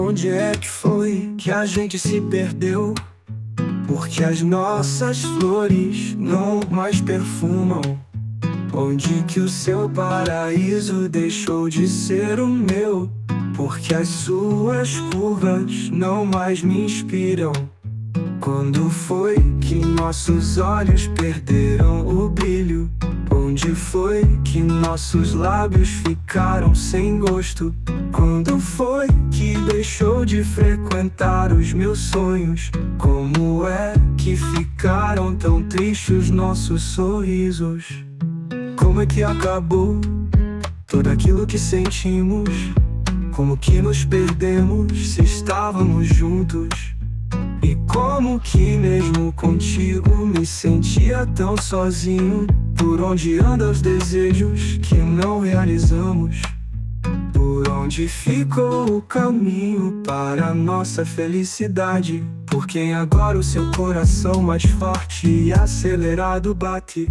Onde é que foi que a gente se perdeu? Porque as nossas flores não mais perfumam. Onde que o seu paraíso deixou de ser o meu? Porque as suas curvas não mais me inspiram. Quando foi que nossos olhos perderam o brilho? Onde foi que nossos lábios ficaram sem gosto? Quando foi que deixou de frequentar os meus sonhos? Como é que ficaram tão tristes os nossos sorrisos? Como é que acabou tudo aquilo que sentimos? Como que nos perdemos se estávamos juntos? E como que mesmo contigo me sentia tão sozinho? Por onde andam os desejos que não realizamos? Por onde ficou o caminho para a nossa felicidade? Por quem agora o seu coração mais forte e acelerado bate?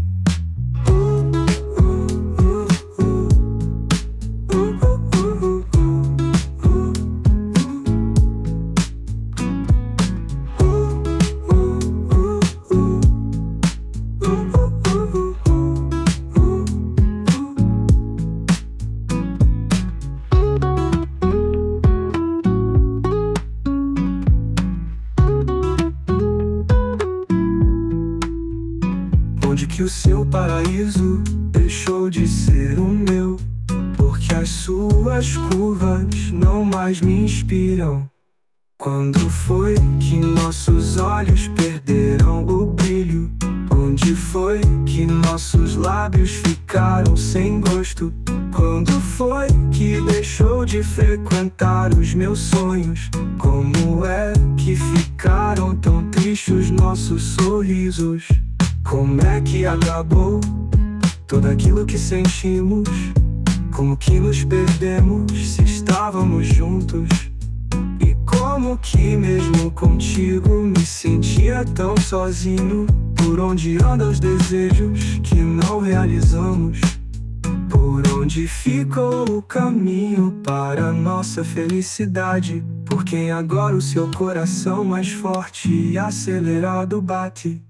Onde que o seu paraíso deixou de ser o meu? Porque as suas curvas não mais me inspiram. Quando foi que nossos olhos perderam o brilho? Onde foi que nossos lábios ficaram sem gosto? Quando foi que deixou de frequentar os meus sonhos? Como é que ficaram tão tristes os nossos sorrisos? Como é que acabou tudo aquilo que sentimos? Como que nos perdemos se estávamos juntos? E como que mesmo contigo me sentia tão sozinho? Por onde andam os desejos que não realizamos? Por onde ficou o caminho para a nossa felicidade? Por quem agora o seu coração mais forte e acelerado bate?